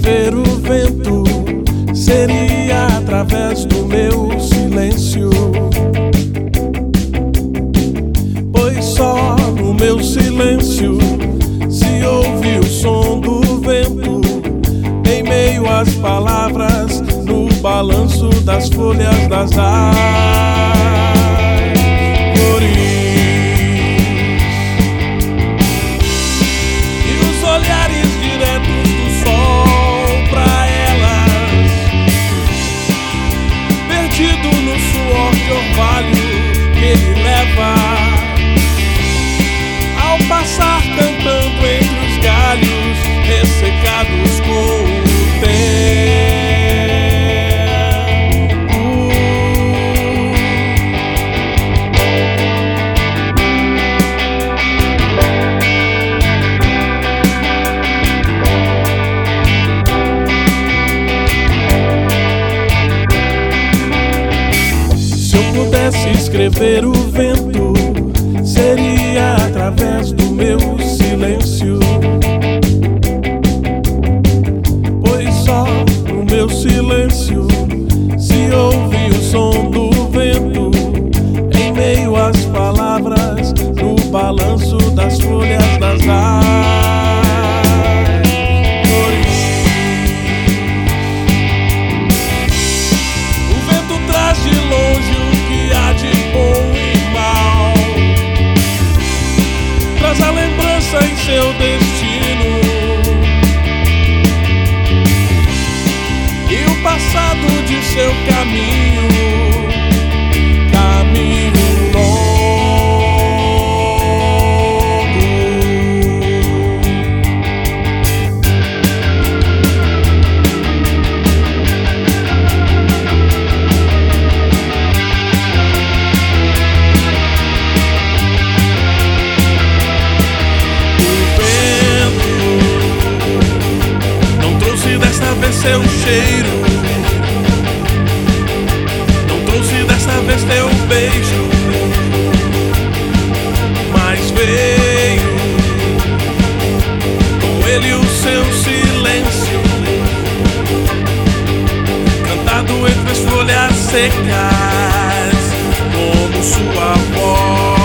escrever o vento seria através do meu silêncio, pois só no meu silêncio se ouve o som do vento, em meio às palavras, no balanço das folhas das árvores. Olhares diretos do sol pra elas, perdido no suor de orvalho que ele leva, ao passar cantando entre os galhos ressecados com o tempo. Se escrever o vento seria através do meu silêncio, pois só no meu silêncio se ouve o som do vento, em meio às palavras, no balanço das folhas das árvores. O vento traz de longe de bom e mal, traz a lembrança em seu destino, e o passado de seu caminho, caminho longo. Seu cheiro não trouxe dessa vez teu beijo, mas veio com ele o seu silêncio, cantado entre as folhas secas como sua voz.